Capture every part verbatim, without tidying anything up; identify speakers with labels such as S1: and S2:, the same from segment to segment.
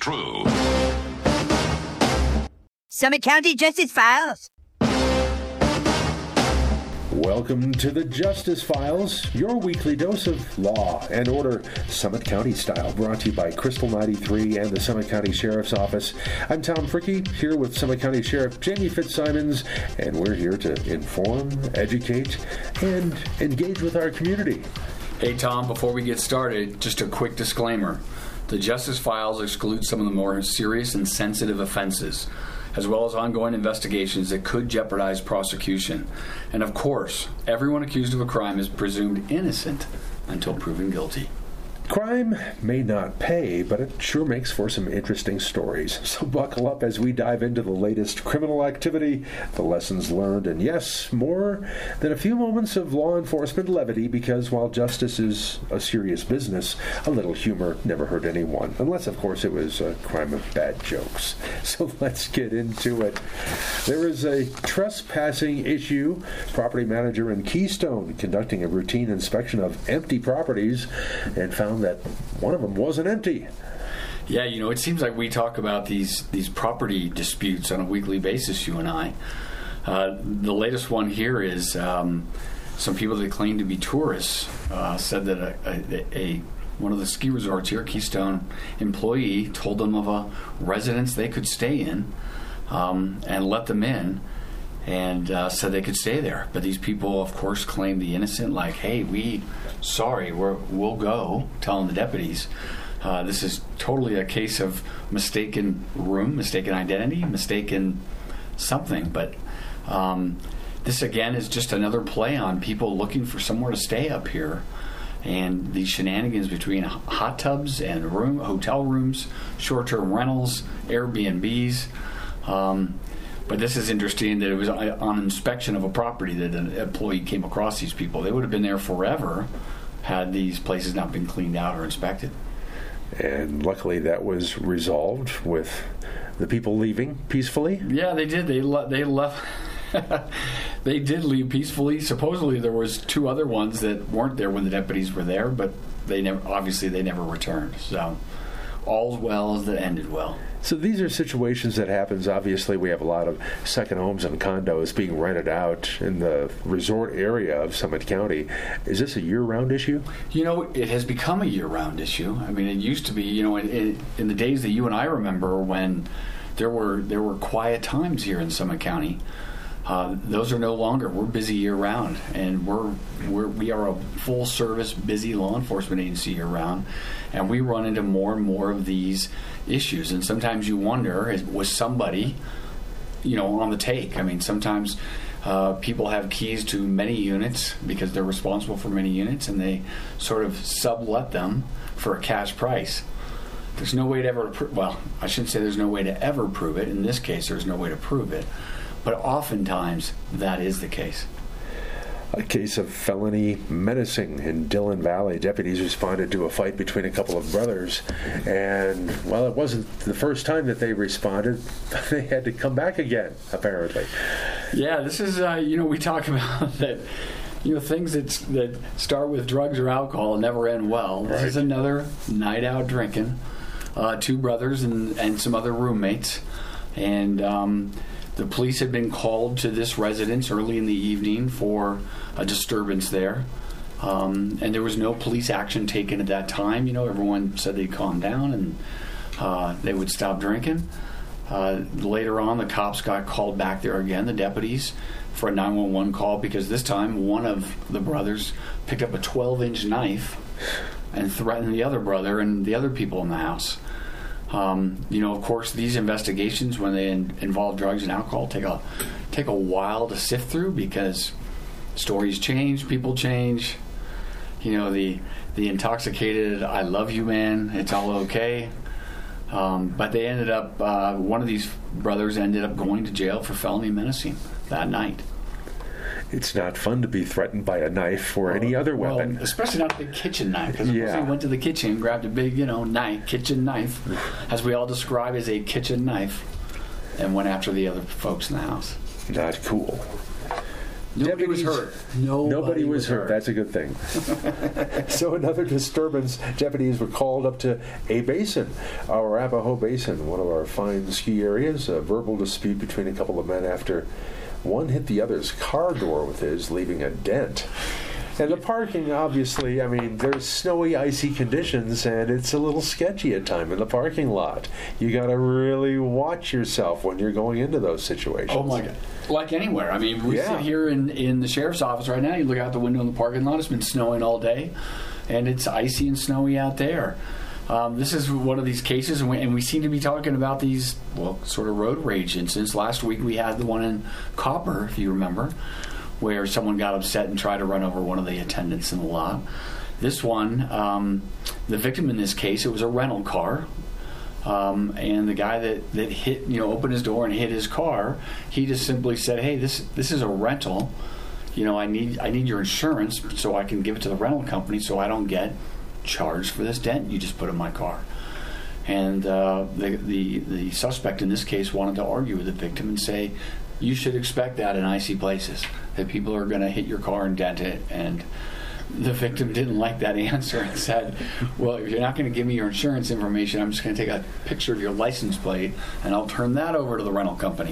S1: true.
S2: Summit County Justice Files.
S3: Welcome to the Justice Files, your weekly dose of law and order, Summit County style, brought to you by Crystal ninety-three and the Summit County Sheriff's Office. I'm Tom Fricke, here with Summit County Sheriff Jamie Fitzsimons, and we're here to inform, educate, and engage with our community.
S4: Hey Tom, before we get started, just a quick disclaimer. The Justice Files exclude some of the more serious and sensitive offenses, as well as ongoing investigations that could jeopardize prosecution. And of course, everyone accused of a crime is presumed innocent until proven guilty.
S3: Crime may not pay, but it sure makes for some interesting stories. So buckle up as we dive into the latest criminal activity, the lessons learned, and yes, more than a few moments of law enforcement levity, because while justice is a serious business, a little humor never hurt anyone, unless, of course, it was a crime of bad jokes. So let's get into it. There is a trespassing issue. Property manager in Keystone conducting a routine inspection of empty properties and found that one of them wasn't empty.
S4: Yeah, you know, it seems like we talk about these these property disputes on a weekly basis, you and I. Uh, the latest one here is um, some people that claim to be tourists uh, said that a, a, a one of the ski resorts here, Keystone employee, told them of a residence they could stay in um, and let them in, and uh, said they could stay there. But these people, of course, claim the innocent, like, hey, we, sorry, we're, we'll go, telling the deputies. Uh, this is totally a case of mistaken room, mistaken identity, mistaken something. But um, this, again, is just another play on people looking for somewhere to stay up here. And these shenanigans between hot tubs and room, hotel rooms, short-term rentals, Airbnbs. Um, But this is interesting that it was on inspection of a property that an employee came across these people. They would have been there forever had these places not been cleaned out or inspected.
S3: And luckily that was resolved with the people leaving peacefully.
S4: Yeah, they did. They le- they left. They did leave peacefully. Supposedly there was two other ones that weren't there when the deputies were there, but they never. Obviously they never returned. So all's well as that ended well.
S3: So these are situations that happens. Obviously, we have a lot of second homes and condos being rented out in the resort area of Summit County. Is this a year-round issue?
S4: You know, it has become a year-round issue. I mean, it used to be, you know, in, in the days that you and I remember when there were there were quiet times here in Summit County. Uh, those are no longer. We're busy year-round, and we're, we're we are a full-service, busy law enforcement agency year-round, and we run into more and more of these issues. And sometimes you wonder, is, was somebody, you know, on the take? I mean, sometimes uh, people have keys to many units because they're responsible for many units, and they sort of sublet them for a cash price. There's no way to ever, pro- well, I shouldn't say there's no way to ever prove it. In this case, there's no way to prove it. But oftentimes, that is the case.
S3: A case of felony menacing in Dillon Valley. Deputies responded to a fight between a couple of brothers. And, well, it wasn't the first time that they responded. They had to come back again, apparently.
S4: Yeah, this is, uh, you know, we talk about that, you know, things that, that start with drugs or alcohol and never end well. This
S3: right.
S4: is another night out drinking. Uh, two brothers and, and some other roommates. And, um... the police had been called to this residence early in the evening for a disturbance there. Um, and there was no police action taken at that time. You know, everyone said they'd calm down and uh, they would stop drinking. Uh, later on, the cops got called back there again, the deputies, for a nine one one call, because this time one of the brothers picked up a twelve-inch knife and threatened the other brother and the other people in the house. Um, you know, of course, these investigations, when they in, involve drugs and alcohol, take a take a while to sift through, because stories change, people change. You know, the the intoxicated "I love you" man, it's all okay. Um, but they ended up, uh, one of these brothers ended up going to jail for felony menacing that night.
S3: It's not fun to be threatened by a knife or well, any other weapon.
S4: Well, especially not a big kitchen knife. Because
S3: yeah.
S4: he went to the kitchen, grabbed a big, you know, knife, kitchen knife, as we all describe as a kitchen knife, and went after the other folks in the house.
S3: Not cool.
S4: Nobody was
S3: Deputies-
S4: hurt. Nobody,
S3: Nobody was,
S4: was
S3: hurt.
S4: hurt.
S3: That's a good thing. So another disturbance, deputies were called up to a basin, our Arapahoe Basin, one of our fine ski areas. A verbal dispute between a couple of men after one hit the other's car door with his, leaving a dent. And the parking, obviously, I mean, there's snowy, icy conditions, and it's a little sketchy at time in the parking lot. You got to really watch yourself when you're going into those situations.
S4: Oh my God! Like anywhere. I mean, we
S3: Yeah.
S4: sit here in in the sheriff's office right now. You look out the window in the parking lot. It's been snowing all day, and it's icy and snowy out there. Um, this is one of these cases, and we, and we seem to be talking about these, well, sort of road rage incidents. Last week we had the one in Copper, if you remember, where someone got upset and tried to run over one of the attendants in the lot. This one, um, the victim in this case, it was a rental car. Um, and the guy that, that hit, you know, opened his door and hit his car, he just simply said, hey, this this is a rental. You know, I need I need your insurance so I can give it to the rental company so I don't get charged for this dent you just put in my car. And uh, the, the, the suspect in this case wanted to argue with the victim and say, you should expect that in icy places, that people are going to hit your car and dent it. And the victim didn't like that answer and said, well, if you're not going to give me your insurance information, I'm just going to take a picture of your license plate and I'll turn that over to the rental company.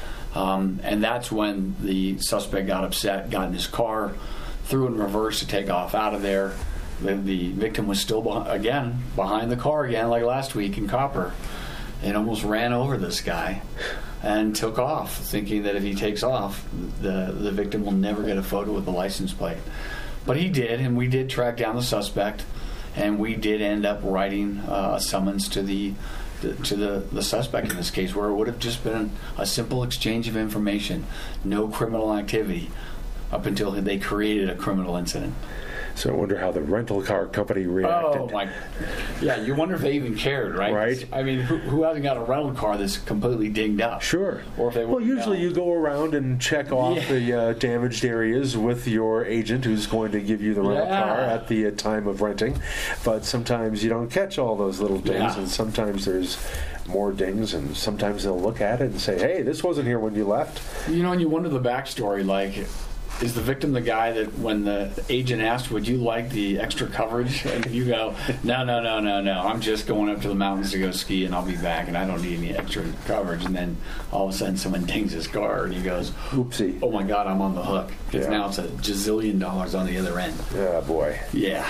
S4: Um, and that's when the suspect got upset, got in his car, threw in reverse to take off out of there. The, the victim was still, beh- again, behind the car again, like last week in Copper, and almost ran over this guy and took off, thinking that if he takes off, the, the victim will never get a photo with the license plate. But he did, and we did track down the suspect, and we did end up writing uh, a summons to the, the to the, the suspect in this case, where it would have just been a simple exchange of information, no criminal activity, up until they created a criminal incident.
S3: So I wonder how the rental car company reacted.
S4: Oh, my. Yeah, you wonder if they even cared, right?
S3: Right.
S4: I mean, who, who hasn't got a rental car that's completely dinged up?
S3: Sure.
S4: Or if they
S3: well,
S4: were-
S3: usually
S4: no.
S3: you go around and check off
S4: Yeah.
S3: the uh, damaged areas with your agent who's going to give you the rental
S4: Yeah.
S3: car at the uh, time of renting. But sometimes you don't catch all those little dings,
S4: Yeah.
S3: and sometimes there's more dings, and sometimes they'll look at it and say, hey, this wasn't here when you left.
S4: You know, and you wonder the backstory, like, is the victim the guy that when the agent asked, would you like the extra coverage? And you go, no, no, no, no, no. I'm just going up to the mountains to go ski and I'll be back and I don't need any extra coverage. And then all of a sudden someone dings his car and he goes,
S3: Oopsie.
S4: oh my God, I'm on the hook. Because
S3: Yeah.
S4: now it's a gazillion dollars on the other end.
S3: Oh, boy.
S4: Yeah.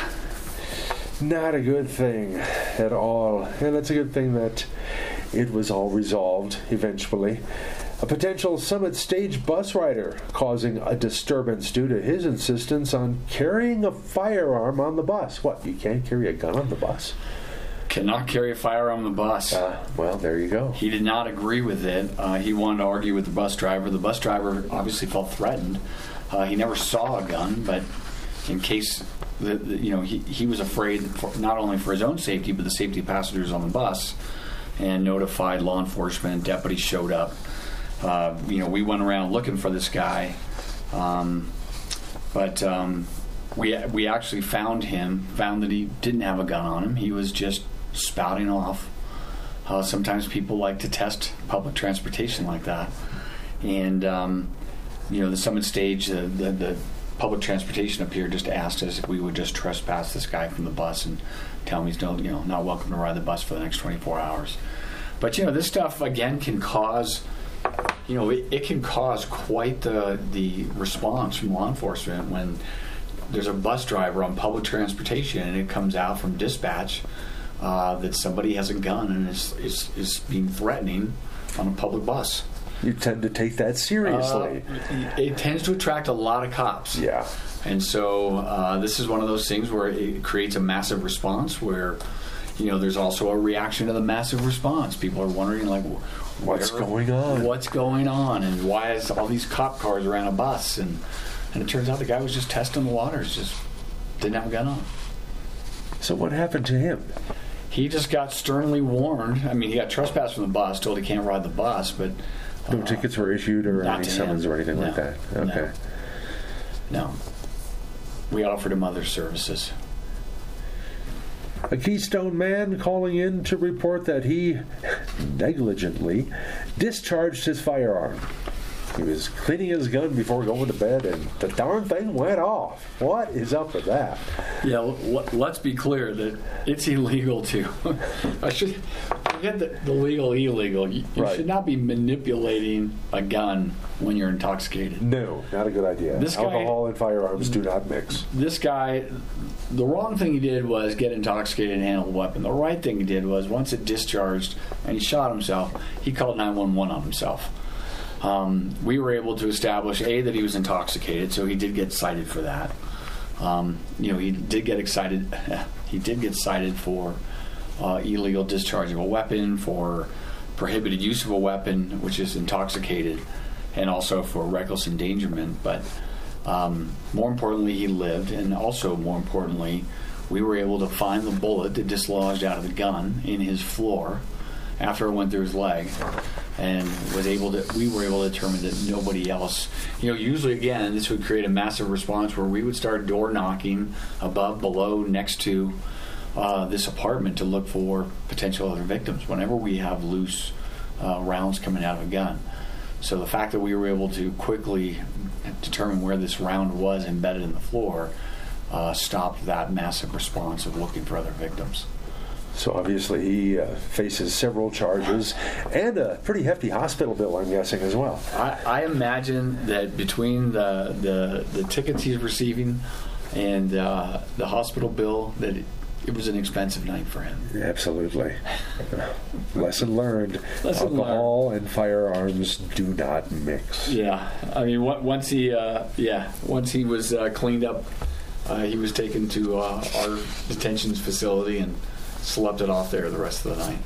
S3: Not a good thing at all. And it's a good thing that it was all resolved eventually. A potential Summit Stage bus rider causing a disturbance due to his insistence on carrying a firearm on the bus. What, you can't carry a gun on the bus?
S4: Cannot carry a firearm on the bus.
S3: Uh, well, there you go.
S4: He did not agree with it. Uh, he wanted to argue with the bus driver. The bus driver obviously felt threatened. Uh, he never saw a gun, but in case the, the, you know he, he was afraid for, not only for his own safety but the safety of passengers on the bus, and notified law enforcement. Deputies showed up. Uh, you know, we went around looking for this guy, um, but um, we we actually found him. Found that he didn't have a gun on him. He was just spouting off. Uh, sometimes people like to test public transportation like that, and um, you know, the Summit Stage, uh, the, the public transportation up here just asked us if we would just trespass this guy from the bus and tell him he's no, you know, not welcome to ride the bus for the next twenty-four hours. But you know, this stuff again can cause. You know, it, it can cause quite the the response from law enforcement when there's a bus driver on public transportation and it comes out from dispatch uh, that somebody has a gun and is, is, is being threatening on a public bus.
S3: You tend to take that seriously.
S4: Uh, it tends to attract a lot of cops.
S3: Yeah.
S4: And so uh, this is one of those things where it creates a massive response where, you know, there's also a reaction to the massive response. People are wondering, like,
S3: What's
S4: where-
S3: going on?
S4: What's going on? And why is all these cop cars around a bus? And and it turns out the guy was just testing the waters, just didn't have a gun on.
S3: So what happened to him?
S4: He just got sternly warned. I mean, he got trespassed from the bus, told he can't ride the bus, but
S3: No
S4: uh,
S3: tickets were issued or
S4: not
S3: any
S4: to
S3: summons
S4: him.
S3: or anything like
S4: No.
S3: that?
S4: No.
S3: Okay.
S4: no. We offered him other services.
S3: A Keystone man calling in to report that he negligently discharged his firearm. He was cleaning his gun before going to bed, and the darn thing went off. What is up with that?
S4: Yeah, l- let's be clear that it's illegal to. I should forget the, the legal, illegal. You, you
S3: Right.
S4: should not be manipulating a gun when you're intoxicated.
S3: No, not a good idea.
S4: This guy-
S3: Alcohol and firearms do not mix.
S4: This guy, the wrong thing he did was get intoxicated and handle the weapon. The right thing he did was once it discharged and he shot himself, he called nine one one on himself. Um, we were able to establish, A, that he was intoxicated, so he did get cited for that. Um, you know, he did get excited. He did get cited for uh, illegal discharge of a weapon, for prohibited use of a weapon, which is intoxicated, and also for reckless endangerment. But um, more importantly, he lived, and also more importantly, we were able to find the bullet that dislodged out of the gun in his floor after it went through his leg, and was able to. We were able to determine that nobody else. You know, usually again, this would create a massive response where we would start door knocking above, below, next to uh, this apartment to look for potential other victims. Whenever we have loose uh, rounds coming out of a gun, so the fact that we were able to quickly determine where this round was embedded in the floor uh, stopped that massive response of looking for other victims.
S3: So obviously he uh, faces several charges and a pretty hefty hospital bill, I'm guessing, as well.
S4: I, I imagine that between the, the the tickets he's receiving and uh, the hospital bill, that it, it was an expensive night for him.
S3: Absolutely. Lesson learned.
S4: Lesson
S3: Alcohol and firearms do not mix.
S4: Yeah, I mean, on- once he uh, yeah once he was uh, cleaned up, uh, he was taken to uh, our detention facility and slept it off there the rest of the night.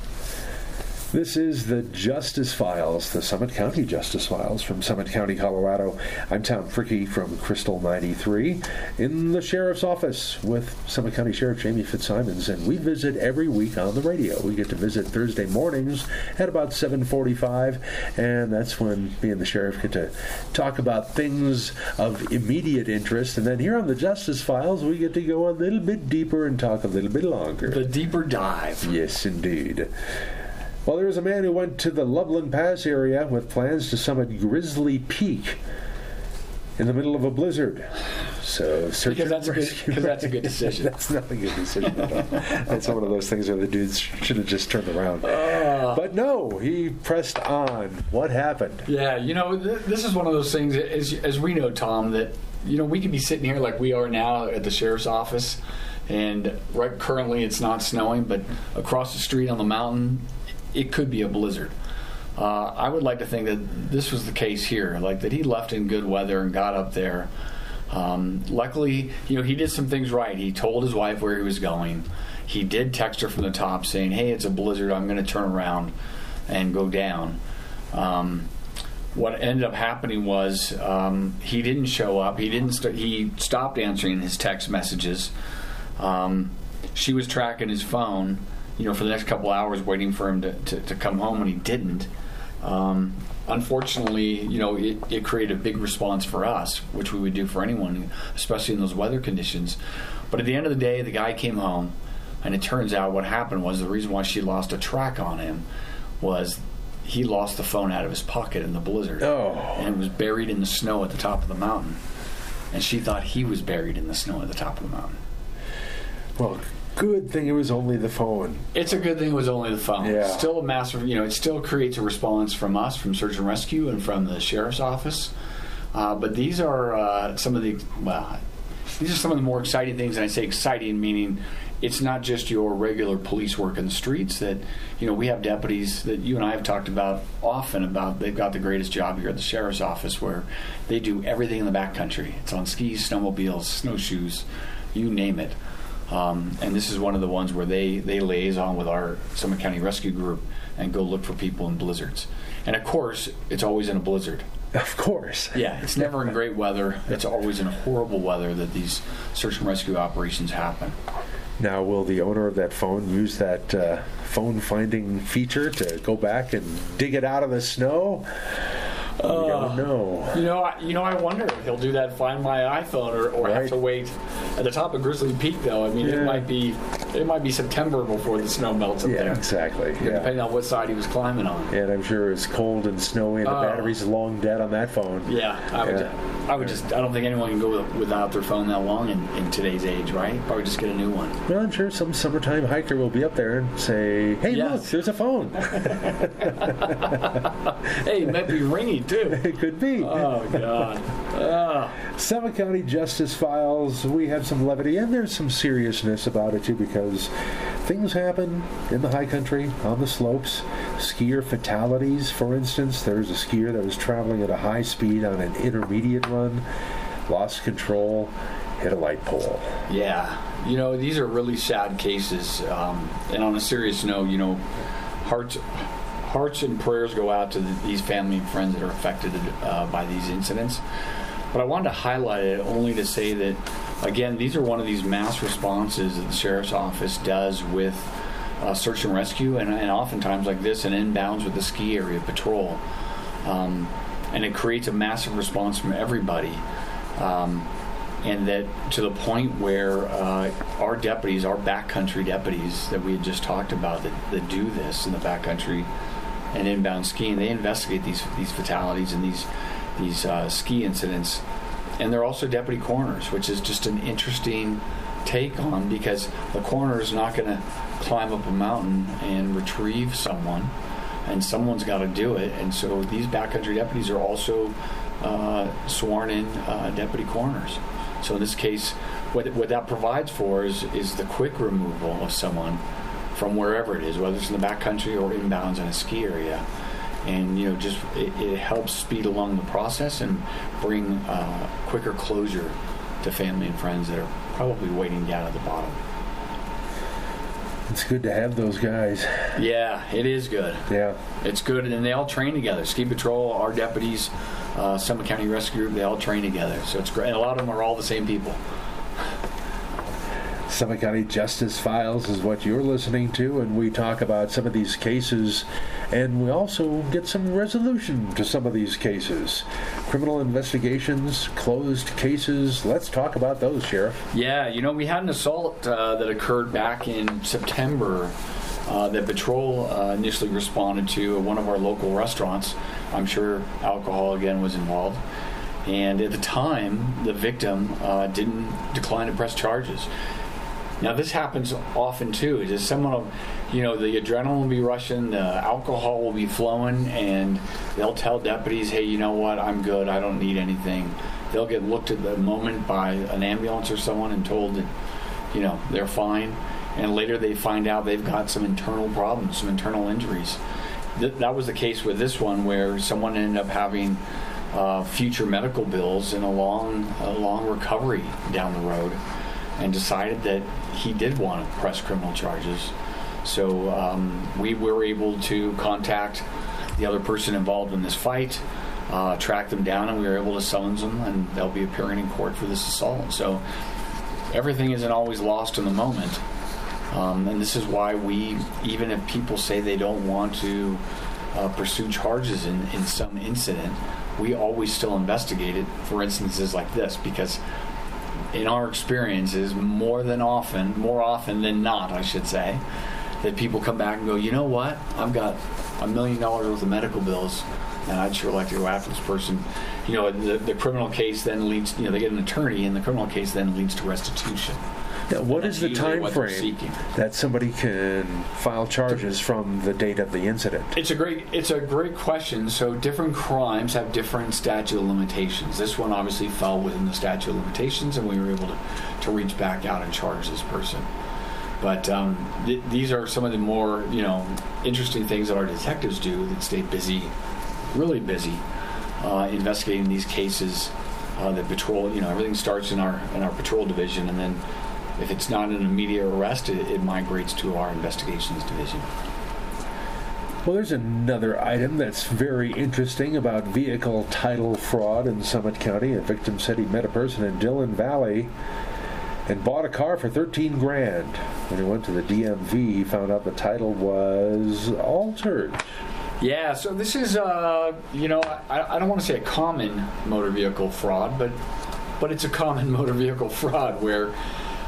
S3: This is the Justice Files, the Summit County Justice Files from Summit County, Colorado. I'm Tom Fricke from Crystal ninety-three in the Sheriff's Office with Summit County Sheriff Jamie Fitzsimons, and we visit every week on the radio. We get to visit Thursday mornings at about seven forty-five, and that's when me and the Sheriff get to talk about things of immediate interest, and then here on the Justice Files, we get to go a little bit deeper and talk a little bit longer.
S4: The deeper dive.
S3: Yes, indeed. Well, there was a man who went to the Loveland Pass area with plans to summit Grizzly Peak in the middle of a blizzard. So, search
S4: Because that's, a
S3: and
S4: good,
S3: rescue-
S4: because that's a good decision.
S3: That's not a good decision at all. That's one of those things where the dudes should have just turned around.
S4: Uh,
S3: But no, he pressed on. What happened?
S4: Yeah, you know, th- this is one of those things, as, as we know, Tom, that, you know, we could be sitting here like we are now at the Sheriff's Office, and right currently it's not snowing, but across the street on the mountain, it could be a blizzard. Uh, I would like to think that this was the case here, like that he left in good weather and got up there. Um, luckily, you know, he did some things right. He told his wife where he was going. He did text her from the top saying, hey, it's a blizzard, I'm going to turn around and go down. Um, what ended up happening was um, he didn't show up. He didn't. St- he stopped answering his text messages. Um, she was tracking his phone, you know, for the next couple hours, waiting for him to, to, to come home, and he didn't. Um, unfortunately, you know, it, it created a big response for us, which we would do for anyone, especially in those weather conditions. But at the end of the day, the guy came home, and it turns out what happened was the reason why she lost a track on him was he lost the phone out of his pocket in the blizzard.
S3: Oh.
S4: And it was buried in the snow at the top of the mountain. And she thought he was buried in the snow at the top of the mountain.
S3: Well, good thing it was only the phone.
S4: It's a good thing it was only the phone.
S3: Yeah.
S4: Still a massive, you know, it still creates a response from us, from Search and Rescue, and from the Sheriff's Office. Uh, but these are uh, some of the, well, these are some of the more exciting things, and I say exciting meaning it's not just your regular police work in the streets. That, you know, we have deputies that you and I have talked about often about they've got the greatest job here at the Sheriff's Office, where they do everything in the backcountry. It's on skis, snowmobiles, snowshoes, you name it. Um, and this is one of the ones where they, they liaison with our Summit County Rescue Group and go look for people in blizzards. And of course, it's always in a blizzard.
S3: Of course.
S4: Yeah, it's never in great weather. It's always in horrible weather that these search and rescue operations happen.
S3: Now, will the owner of that phone use that uh, phone finding feature to go back and dig it out of the snow? We don't know.
S4: You know, I, you know, I wonder if he'll do that Find My iPhone, or, or
S3: Right.
S4: have to wait at the top of Grizzly Peak. Though, I mean,
S3: Yeah.
S4: it might be it might be September before the snow melts up
S3: Yeah,
S4: there.
S3: exactly.
S4: Yeah,
S3: Yeah.
S4: depending on what side he was climbing on.
S3: And I'm sure it's cold and snowy, and the
S4: Oh.
S3: battery's long dead on that phone.
S4: Yeah, I would.
S3: Yeah.
S4: I would just. I don't think anyone can go with, without their phone that long in, in today's age, right? Probably just get a new one.
S3: Well, I'm sure some summertime hiker will be up there and say, "Hey,
S4: Yes.
S3: look, there's a phone."
S4: Hey, it might be ringy too.
S3: It could be.
S4: Oh God. Oh.
S3: Summit County Justice Files, we have some levity, and there's some seriousness about it, too, because things happen in the high country, on the slopes. Skier fatalities, for instance. There's a skier that was traveling at a high speed on an intermediate run, lost control, hit a light pole.
S4: Yeah, you know, these are really sad cases. Um, and on a serious note, you know, hearts, hearts and prayers go out to the, these family and friends that are affected uh, by these incidents. But I wanted to highlight it only to say that, again, these are one of these mass responses that the Sheriff's Office does with uh, search and rescue, and, and oftentimes like this, an inbounds with the ski area patrol. Um, and it creates a massive response from everybody. Um, and that to the point where uh, our deputies, our backcountry deputies that we had just talked about that, that do this in the backcountry and inbound skiing, they investigate these these fatalities and these these uh, ski incidents. And they're also deputy coroners, which is just an interesting take on, because the coroner is not going to climb up a mountain and retrieve someone, and someone's got to do it. And so these backcountry deputies are also uh, sworn in uh, deputy coroners. So in this case, what, what that provides for is, is the quick removal of someone from wherever it is, whether it's in the backcountry or inbounds in a ski area. And, you know, just it, it helps speed along the process and bring uh, quicker closure to family and friends that are probably waiting down at the bottom.
S3: It's good to have those guys.
S4: Yeah, it is good.
S3: Yeah.
S4: It's good, and they all train together. Ski Patrol, our deputies, uh, Summit County Rescue Group, they all train together. So it's great. And a lot of them are all the same people.
S3: Summit County Justice Files is what you're listening to, and we talk about some of these cases, and we also get some resolution to some of these cases. Criminal investigations, closed cases. Let's talk about those, Sheriff.
S4: Yeah, you know, we had an assault uh, that occurred back in September uh, that Patrol uh, initially responded to at one of our local restaurants. I'm sure alcohol, again, was involved. And at the time, the victim uh, didn't decline to press charges. Now, this happens often, too. Is someone will, you know, the adrenaline will be rushing, the alcohol will be flowing, and they'll tell deputies, hey, you know what, I'm good, I don't need anything. They'll get looked at the moment by an ambulance or someone and told that, you know, they're fine. And later they find out they've got some internal problems, some internal injuries. Th- that was the case with this one, where someone ended up having uh, future medical bills and a long, a long recovery down the road, and decided that he did want to press criminal charges. So um, we were able to contact the other person involved in this fight, uh, track them down, and we were able to summons them, and they'll be appearing in court for this assault. So everything isn't always lost in the moment. Um, and this is why we, even if people say they don't want to uh, pursue charges in, in some incident, we always still investigate it for instances like this, because in our experiences, more than often, more often than not, I should say, that people come back and go, you know what, I've got a million dollars worth of medical bills, and I'd sure like to go after this person. You know, the, the criminal case then leads, you know, they get an attorney, and the criminal case then leads to restitution.
S3: Now, what is the
S4: usually
S3: time
S4: what they're
S3: frame
S4: seeking.
S3: that somebody can file charges from the date of the incident?
S4: It's a great it's a great question. So different crimes have different statute of limitations. This one obviously fell within the statute of limitations, and we were able to, to reach back out and charge this person. But um, th- these are some of the more, you know, interesting things that our detectives do that stay busy, really busy, uh, investigating these cases. Uh, that patrol, you know, everything starts in our in our patrol division, and then if it's not an immediate arrest, it, it migrates to our investigations division.
S3: Well, there's another item that's very interesting about vehicle title fraud in Summit County. A victim said he met a person in Dillon Valley and bought a car for thirteen grand. When he went to the D M V, he found out the title was altered.
S4: Yeah, so this is, uh, you know, I, I don't want to say a common motor vehicle fraud, but but it's a common motor vehicle fraud where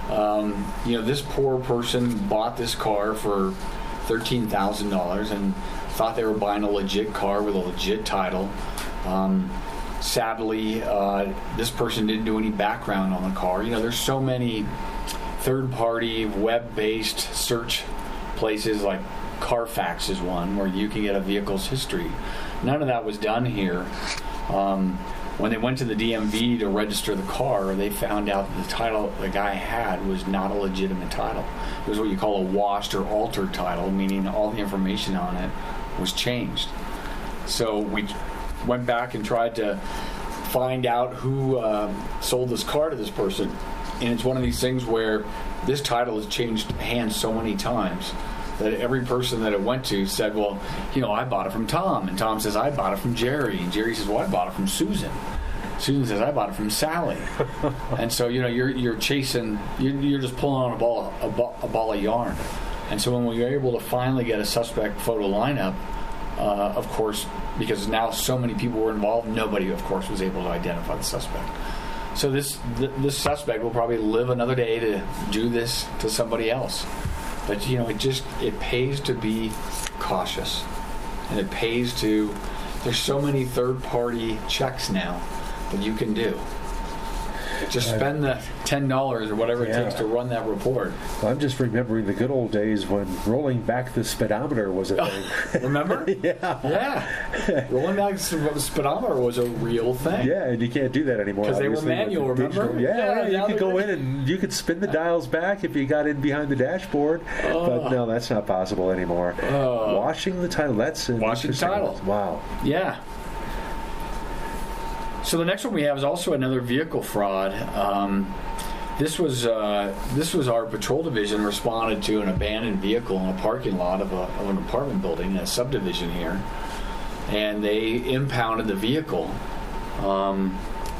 S4: Um, you know, this poor person bought this car for thirteen thousand dollars and thought they were buying a legit car with a legit title. Um, sadly, uh, this person didn't do any background on the car. You know, there's so many third-party, web-based search places like Carfax is one where you can get a vehicle's history. None of that was done here. Um, when they went to the D M V to register the car, they found out that the title the guy had was not a legitimate title. It was what you call a washed or altered title, meaning all the information on it was changed. So we went back and tried to find out who uh, sold this car to this person. And it's one of these things where this title has changed hands so many times that every person that it went to said, well, you know, I bought it from Tom. And Tom says, I bought it from Jerry. And Jerry says, well, I bought it from Susan. Susan says, I bought it from Sally. And so, you know, you're you're chasing, you're, you're just pulling on a ball, a ball, a ball of yarn. And so when we were able to finally get a suspect photo lineup, uh, of course, because now so many people were involved, nobody, of course, was able to identify the suspect. So this th- this suspect will probably live another day to do this to somebody else. But, you know, it just, it pays to be cautious. And it pays to, there's so many third-party checks now that you can do. Just spend the ten dollars or whatever it
S3: yeah.
S4: takes to run that report.
S3: Well, I'm just remembering the good old days when rolling back the speedometer was a thing.
S4: Remember?
S3: yeah.
S4: Yeah. Rolling back the speedometer was a real thing.
S3: Yeah, and you can't do that anymore.
S4: Because they were manual, remember?
S3: Digital. Yeah,
S4: Yeah,
S3: yeah,
S4: now
S3: you could
S4: they're-
S3: go in and you could spin the dials back if you got in behind the dashboard.
S4: Oh.
S3: But no, that's not possible anymore.
S4: Oh.
S3: Washing the title, that's an
S4: Washing
S3: interesting
S4: title.
S3: one. Wow.
S4: Yeah. So the next one we have is also another vehicle fraud. Um, this was uh, this was our patrol division responded to an abandoned vehicle in a parking lot of, a, of an apartment building in a subdivision here, and they impounded the vehicle. Um,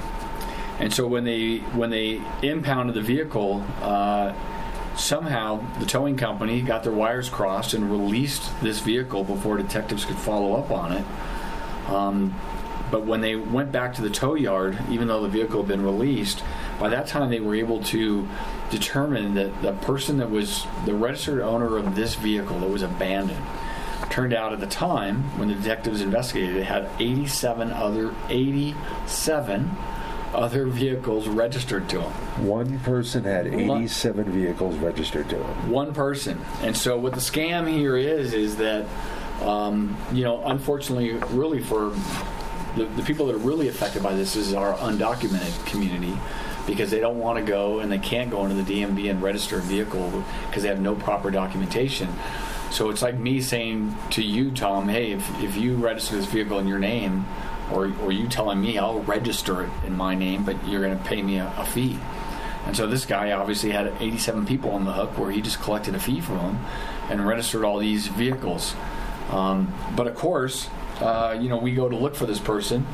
S4: and so when they when they impounded the vehicle, uh, somehow the towing company got their wires crossed and released this vehicle before detectives could follow up on it. Um, But when they went back to the tow yard, even though the vehicle had been released, by that time they were able to determine that the person that was the registered owner of this vehicle that was abandoned, turned out at the time, when the detectives investigated, it had eighty-seven other eighty-seven other vehicles registered to him.
S3: One person had eighty-seven vehicles registered to him.
S4: One person. And so what the scam here is, is that, um, you know, unfortunately, really for The, the people that are really affected by this is our undocumented community, because they don't want to go and they can't go into the D M V and register a vehicle because they have no proper documentation. So it's like me saying to you, Tom, hey, if, if you register this vehicle in your name, or or you telling me I'll register it in my name, but you're going to pay me a, a fee. And so this guy obviously had eighty-seven people on the hook where he just collected a fee from them and registered all these vehicles. Um, but of course, Uh, you know, we go to look for this person,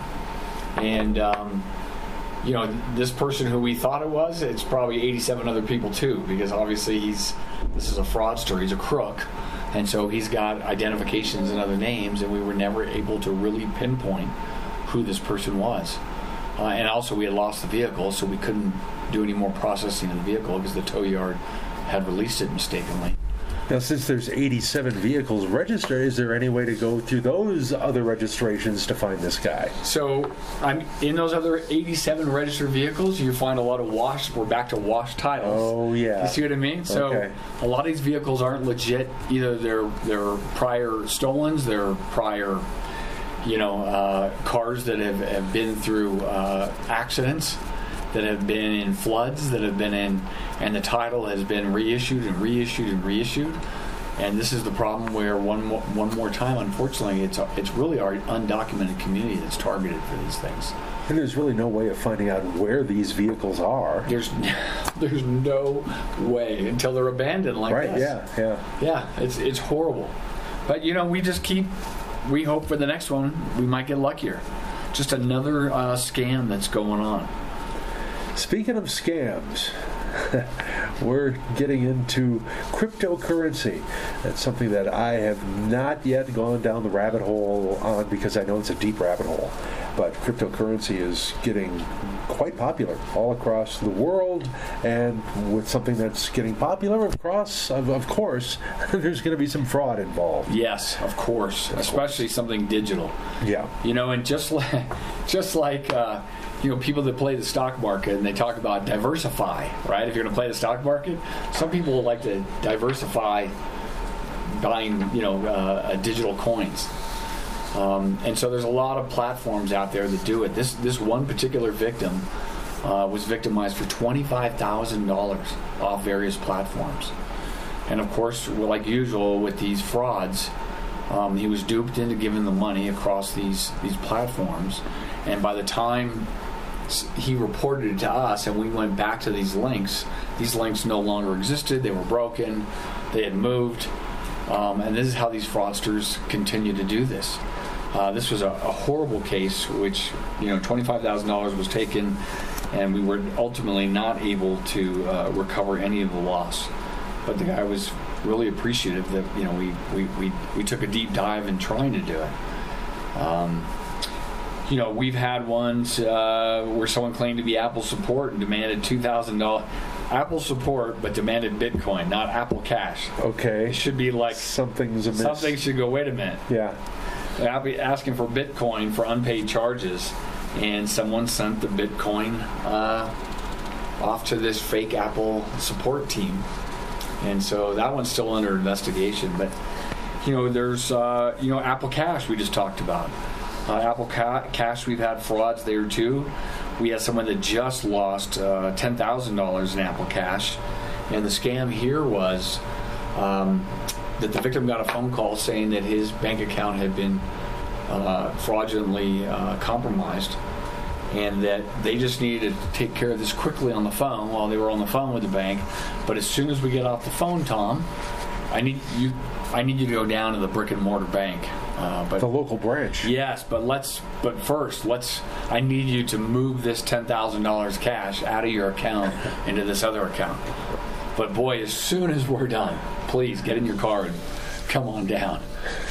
S4: and um, you know, this person who we thought it was, it's probably eighty-seven other people too, because obviously he's this is a fraudster, he's a crook, and so he's got identifications and other names, and we were never able to really pinpoint who this person was. Uh, and also, we had lost the vehicle, so we couldn't do any more processing of the vehicle because the tow yard had released it mistakenly.
S3: Now, since there's eighty-seven vehicles registered, is there any way to go through those other registrations to find this guy?
S4: So, I'm in those other eighty-seven registered vehicles, you find a lot of wash. We're back to wash titles.
S3: Oh, yeah.
S4: You see what I mean? So,
S3: Okay.
S4: a lot of these vehicles aren't legit. Either they're they're prior stolens, they're prior, you know, uh, cars that have, have been through uh, accidents, that have been in floods, that have been in, and the title has been reissued and reissued and reissued. And this is the problem where one more, one more time, unfortunately, it's it's really our undocumented community that's targeted for these things.
S3: And there's really no way of finding out where these vehicles are.
S4: There's there's no way until they're abandoned like
S3: right,
S4: this.
S3: yeah, yeah.
S4: Yeah, it's it's horrible. But, you know, we just keep, we hope for the next one we might get luckier. Just another uh, scam that's going on.
S3: Speaking of scams, We're getting into cryptocurrency. That's something that I have not yet gone down the rabbit hole on because I know it's a deep rabbit hole. But cryptocurrency is getting quite popular all across the world, and with something that's getting popular across, of, of course, there's going to be some fraud involved.
S4: Yes, of course, of especially course. Something digital.
S3: Yeah.
S4: You know, and just like, just like, uh, you know, people that play the stock market and they talk about diversify, right? If you're going to play the stock market, some people like to diversify buying, you know, uh, digital coins. Um, and so there's a lot of platforms out there that do it. This this one particular victim uh, was victimized for twenty-five thousand dollars off various platforms. And of course, well, like usual with these frauds, um, he was duped into giving the money across these, these platforms. And by the time he reported it to us and we went back to these links, these links no longer existed. They were broken. They had moved. Um, and this is how these fraudsters continue to do this. Uh, this was a, a horrible case, which, you know, twenty-five thousand dollars was taken, and we were ultimately not able to uh, recover any of the loss. But the guy was really appreciative that, you know, we, we, we, we took a deep dive in trying to do it. Um, you know, we've had ones uh, where someone claimed to be Apple support and demanded two thousand dollars. Apple support, but demanded Bitcoin, not Apple Cash.
S3: Okay.
S4: It should be like
S3: something's amiss.
S4: Something should go, wait a minute.
S3: Yeah.
S4: I'll be asking for Bitcoin for unpaid charges, and someone sent the Bitcoin uh, off to this fake Apple support team. And so that one's still under investigation. But, you know, there's, uh, you know, Apple Cash we just talked about. Uh, Apple Ca- Cash, we've had frauds there too. We had someone that just lost uh, ten thousand dollars in Apple Cash. And the scam here was um, that the victim got a phone call saying that his bank account had been uh, fraudulently uh, compromised, and that they just needed to take care of this quickly on the phone while they were on the phone with the bank. But as soon as we get off the phone, Tom, I need you I need you to go down to the brick and mortar bank. Uh, but
S3: the local branch.
S4: Yes, but let's. But first, let's. I need you to move this ten thousand dollars cash out of your account into this other account. But boy, as soon as we're done, please get in your car and come on down.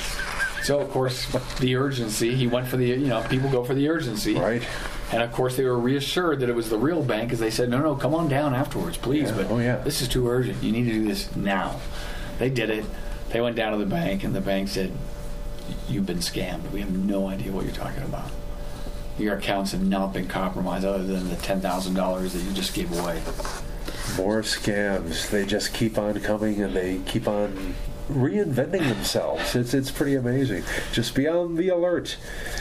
S4: So of course, the urgency. He went for the. You know, people go for the urgency,
S3: right?
S4: And of course, they were reassured that it was the real bank, because they said, "No, no, come on down afterwards, please."
S3: Yeah.
S4: But
S3: oh, yeah.
S4: This is too urgent. You need to do this now. They did it. They went down to the bank, and the bank said, "You've been scammed. We have no idea what you're talking about. Your accounts have not been compromised other than the ten thousand dollars that you just gave away."
S3: More scams. They just keep on coming, and they keep on reinventing themselves. It's it's pretty amazing. Just be on the alert.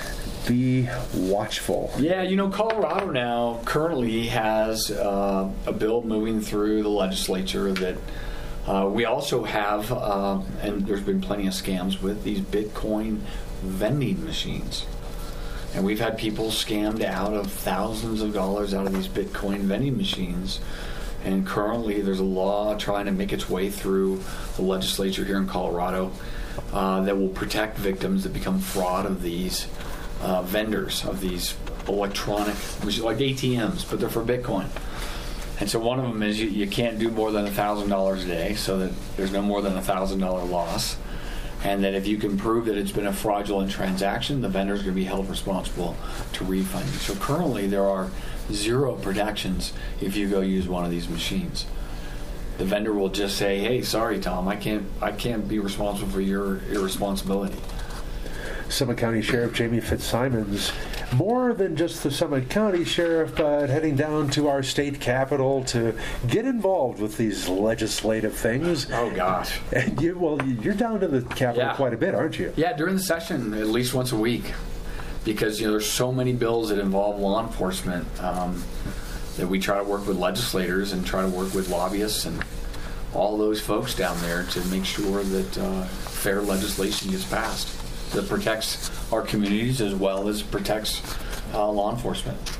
S3: Be watchful.
S4: Yeah, you know, Colorado now currently has uh, a bill moving through the legislature that Uh, we also have, uh, and there's been plenty of scams with these Bitcoin vending machines. And we've had people scammed out of thousands of dollars out of these Bitcoin vending machines. And currently there's a law trying to make its way through the legislature here in Colorado uh, that will protect victims that become fraud of these uh, vendors, of these electronic machines, like A T Ms, but they're for Bitcoin. And so one of them is you, you can't do more than one thousand dollars a day, so that there's no more than a one thousand dollars loss. And that if you can prove that it's been a fraudulent transaction, the vendor is going to be held responsible to refund you. So currently there are zero protections if you go use one of these machines. The vendor will just say, "Hey, sorry, Tom, I can't, I can't be responsible for your irresponsibility."
S3: Summit County Sheriff Jamie Fitzsimons, more than just the Summit County Sheriff, but heading down to our state capital to get involved with these legislative things.
S4: Oh, gosh.
S3: And you, well, you're down to the capital
S4: yeah.
S3: quite a bit, aren't you?
S4: Yeah, during the session, at least once a week, because you know there's so many bills that involve law enforcement um, that we try to work with legislators and try to work with lobbyists and all those folks down there to make sure that uh, fair legislation gets passed that protects our communities as well as protects uh, law enforcement.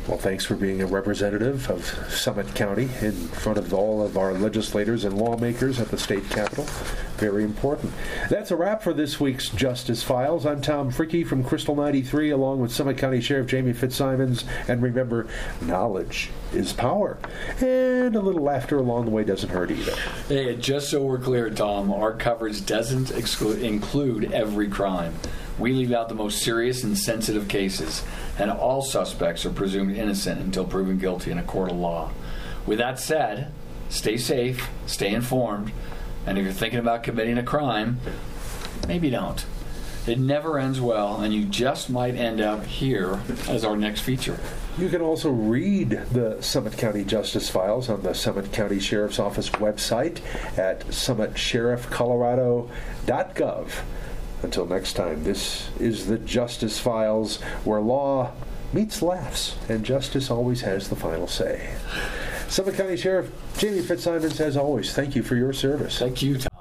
S3: Well, thanks for being a representative of Summit County in front of all of our legislators and lawmakers at the state capitol. Very important. That's a wrap for this week's Justice Files. I'm Tom Fricke from Crystal ninety-three, along with Summit County Sheriff Jamie Fitzsimons. And remember, knowledge is power. And a little laughter along the way doesn't hurt either.
S4: Hey, just so we're clear, Tom, our coverage doesn't exclude, include every crime. We leave out the most serious and sensitive cases, and all suspects are presumed innocent until proven guilty in a court of law. With that said, stay safe, stay informed, and if you're thinking about committing a crime, maybe don't. It never ends well, and you just might end up here as our next feature.
S3: You can also read the Summit County Justice Files on the Summit County Sheriff's Office website at summit sheriff colorado dot gov. Until next time, this is the Justice Files, where law meets laughs, and justice always has the final say. Summit County Sheriff Jamie Fitzsimons, as always, thank you for your service.
S4: Thank you, Tom.